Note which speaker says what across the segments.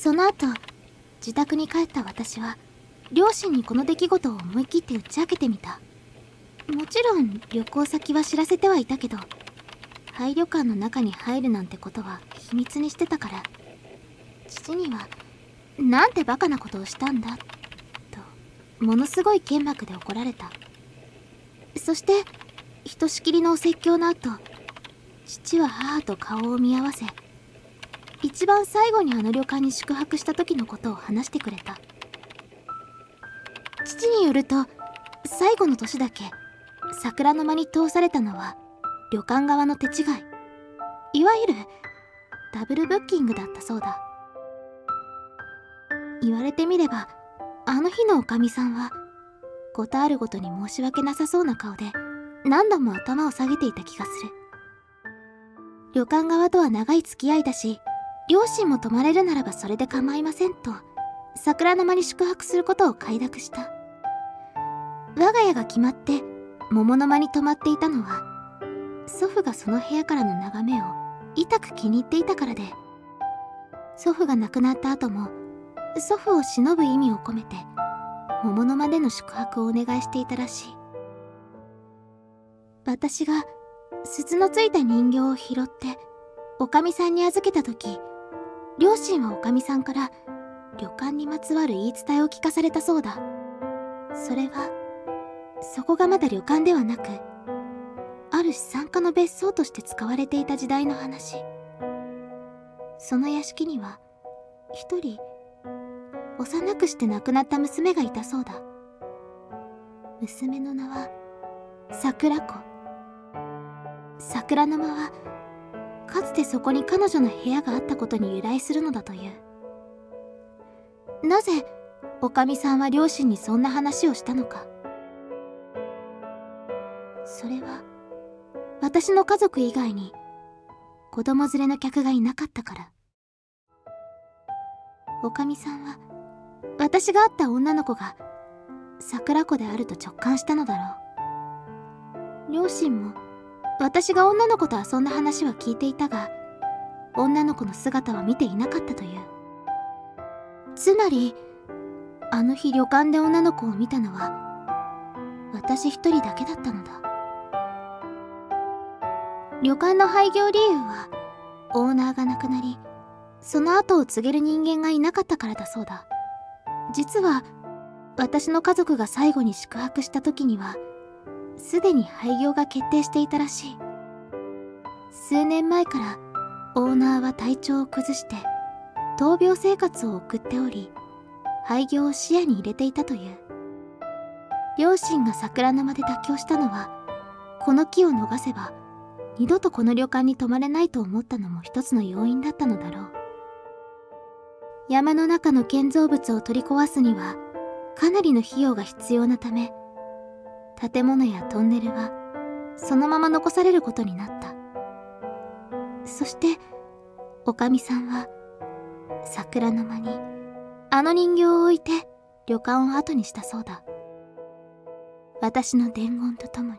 Speaker 1: その後、自宅に帰った私は両親にこの出来事を思い切って打ち明けてみた。もちろん旅行先は知らせてはいたけど、廃旅館の中に入るなんてことは秘密にしてたから、父には「なんてバカなことをしたんだ」とものすごい剣幕で怒られた。そしてひとしきりのお説教の後、父は母と顔を見合わせ、一番最後にあの旅館に宿泊した時のことを話してくれた。父によると、最後の年だけ桜の間に通されたのは旅館側の手違い、いわゆるダブルブッキングだったそうだ。言われてみれば、あの日のおかみさんはことあるごとに申し訳なさそうな顔で何度も頭を下げていた気がする。旅館側とは長い付き合いだし、両親も泊まれるならばそれで構いませんと桜の間に宿泊することを快諾した。我が家が決まって桃の間に泊まっていたのは、祖父がその部屋からの眺めを痛く気に入っていたからで、祖父が亡くなった後も祖父を偲ぶ意味を込めて桃の間での宿泊をお願いしていたらしい。私が鈴のついた人形を拾っておかみさんに預けた時、両親はおかみさんから旅館にまつわる言い伝えを聞かされたそうだ。それはそこがまだ旅館ではなく、ある資産家の別荘として使われていた時代の話。その屋敷には一人幼くして亡くなった娘がいたそうだ。娘の名は桜子。桜の間はかつてそこに彼女の部屋があったことに由来するのだという。なぜおかみさんは両親にそんな話をしたのか。それは私の家族以外に子供連れの客がいなかったから。おかみさんは私が会った女の子が桜子であると直感したのだろう。両親も私が女の子と遊んだ話は聞いていたが、女の子の姿は見ていなかったという。つまりあの日旅館で女の子を見たのは私一人だけだったのだ。旅館の廃業理由はオーナーが亡くなり、その後を告げる人間がいなかったからだそうだ。実は私の家族が最後に宿泊した時にはすでに廃業が決定していたらしい。数年前からオーナーは体調を崩して闘病生活を送っており、廃業を視野に入れていたという。両親が桜の間で妥協したのは、この機を逃せば二度とこの旅館に泊まれないと思ったのも一つの要因だったのだろう。山の中の建造物を取り壊すにはかなりの費用が必要なため、建物やトンネルはそのまま残されることになった。そしておかみさんは桜の間にあの人形を置いて旅館を後にしたそうだ。私の伝言とともに。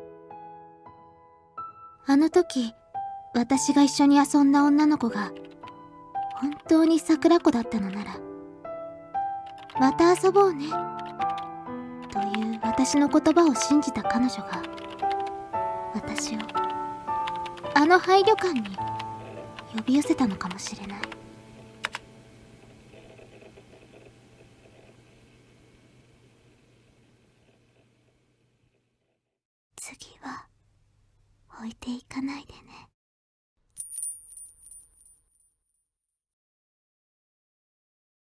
Speaker 1: あの時私が一緒に遊んだ女の子が本当に桜子だったのなら、また遊ぼうねという私の言葉を信じた彼女が私をあの廃旅館に呼び寄せたのかもしれない。次は置いていかないでね。